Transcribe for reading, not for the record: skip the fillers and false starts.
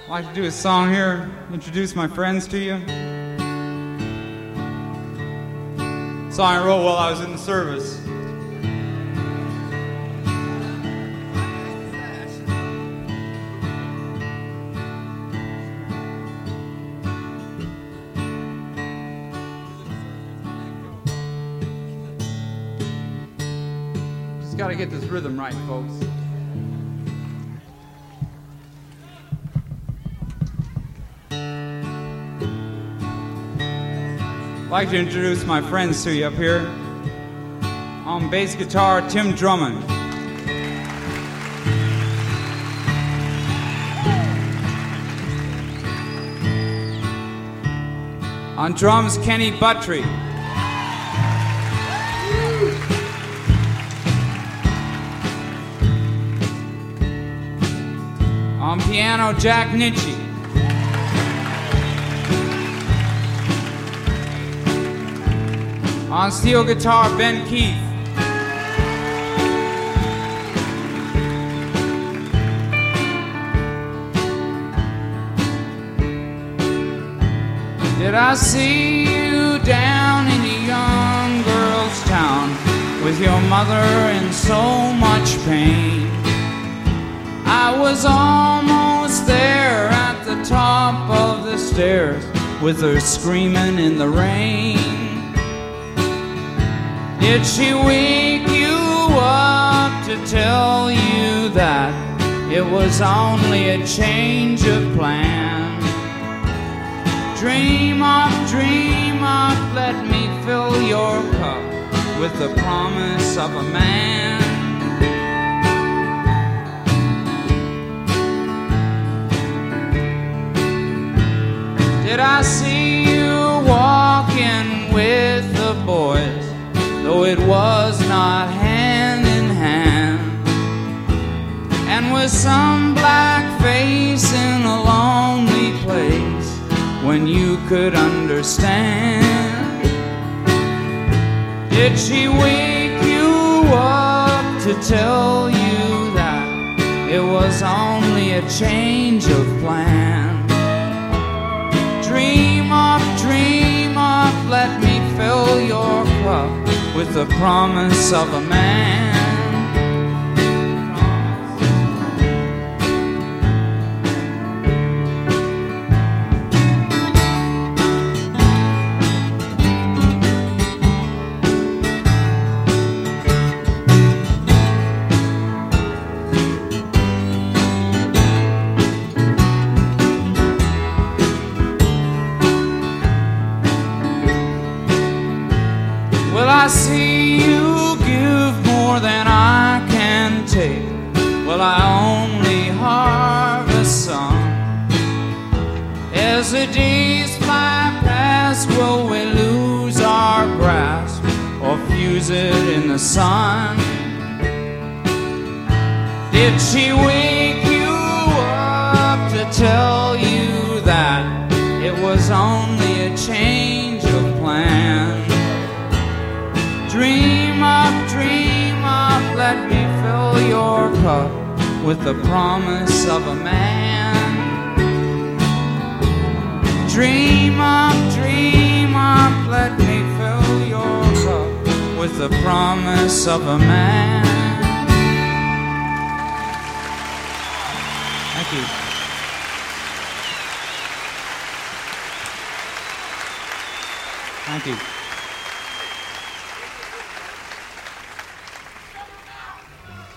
I'd like to do a song here, introduce my friends to you. Song I wrote while I was in the service. Just got to get this rhythm right, folks. I'd like to introduce my friends to you up here. On bass guitar, Tim Drummond. On drums, Kenny Buttry. On piano, Jack Nitchie. On steel guitar, Ben Keith. Did I see you down in a young girl's town with your mother in so much pain? I was almost there at the top of the stairs with her screaming in the rain. Did she wake you up to tell you that it was only a change of plan? Dream up, let me fill your cup with the promise of a man. Did I see you walking with the boys, though it was not hand in hand, and with some black face in a lonely place when you could understand? Did she wake you up to tell you that it was only a change of plan? Dream up, let me fill your cup with the promise of a man. Well, I see you give more than I can take. Well, I only harvest some. As the days fly past, will we lose our grasp or fuse it in the sun? Did she wake you up to tell you that it was only a change of plan? Dream up, let me fill your cup with the promise of a man. Dream up, let me fill your cup with the promise of a man. Thank you. Thank you.